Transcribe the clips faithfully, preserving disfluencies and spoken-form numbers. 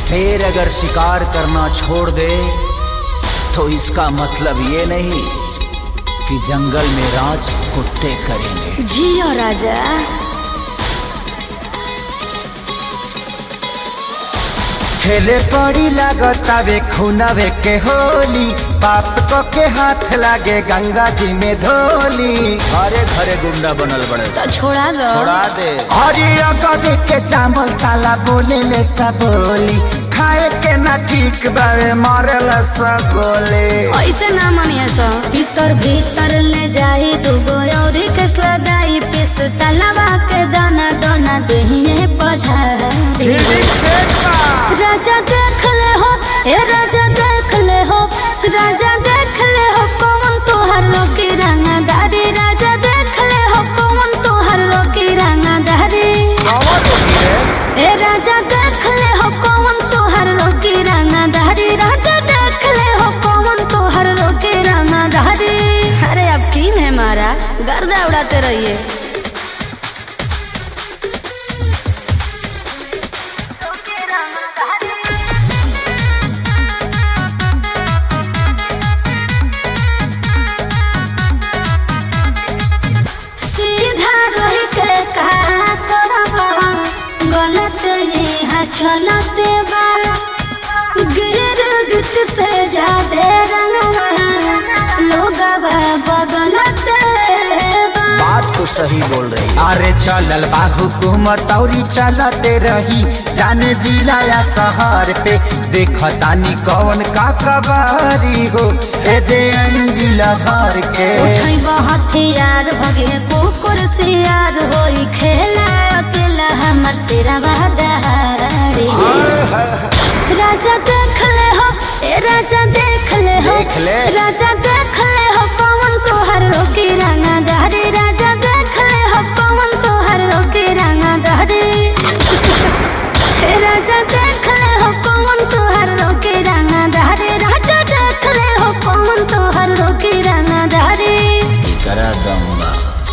शेर अगर शिकार करना छोड़ दे तो इसका मतलब ये नहीं कि जंगल में राज कुत्ते करेंगे। जियो राजा। खेले पड़ी लागतावे खूनवे के होली, पाप को के हाथ लागे गंगा जी में धोली। घरे घरे गुंडा बनल बड़े तो छोड़ा दो छोड़ा दे। अरे अगवे के चावल साला बोले ले सब बोली, खाए के ना ठीक बावे मारे ले सब गोले। ऐसे ना मानिए सो भीतर भीतर ले जाई दुगो और कसला दाई पिस तलवा के दाना दाना दहिए पछाड़ी। राजा देख ले हो ए राजा देख ले हो, राजा देख ले हो कौन तोहर रोकी रंगदारी। राजा देख ले हो कौन तोहर रोकी रंगदारी। ए राजा देख ले हो कौन तोहर रोकी रंगदारी। राजा देख ले हो कौन तोहर रोकी रंगदारी। अरे अब की है महाराज, गर्दा उड़ाते रहिए। चलते बा गिर गिट से जादे रंगवा लोग बदलते बा। बात तो सही बोल रही। अरे चलल बा हुकूमत औरी चलते रही, जाने जिला या शहर पे देखतानी कौन का कबारी हो। ए जे जिला भर के उठाई हथियार भगे कुकुर सियार होई खेला अकेला हमर सिरवा दहाड़ी। राजा देख ले हो ए राजा देख ले हो, देख ले। राजा देख ले हो कौन तोहर रोकी रंगदारी। राजा देख ले हो कौन तोहर रोकी रंगदारी। राजा देख ले हो कौन तोहर रोकी रंगदारी। राजा देख ले हो कौन तोहर रोकी रंगदारी। करा दूंगा।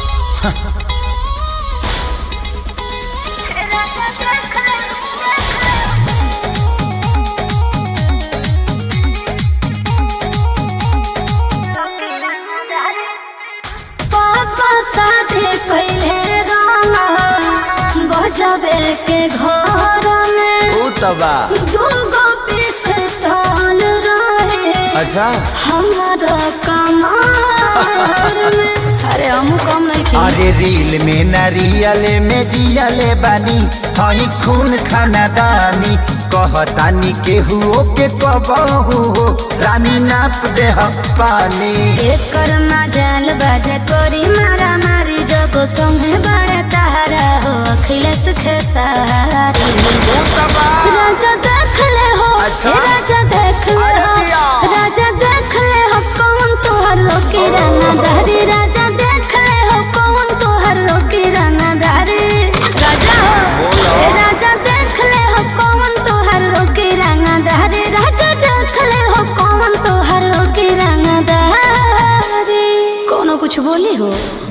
पापा शादी कैले रामा बजावे के घर में तबा दूगो पिस्तौल रहे। अच्छा हमारा कमार में। अरे हम कम नहीं खेल। अरे रील में नारियल में जियले बानी, हई खून खानदानी कहतानी के हुओ के कबहू हो रानी नाप दे पानी। एकर मजाल बाजे कोरी मारा मारी जब संगे बड़े तारा हो अखिलेश खेसारी। राजा देख ले हो अच्छा? ए राजा देख ले हो, राजा देख ले हो कौन तोहर रोकी रंगदारी। राजा देख ले हो कौन तोहर रोकी रंगदारी। राजा हो ए राजा देख ले हो कौन तोहर रोकी रंगदारी। राजा देख ले हो कौन तोहर रोकी रंगदारी। कोनो कुछ बोली हो।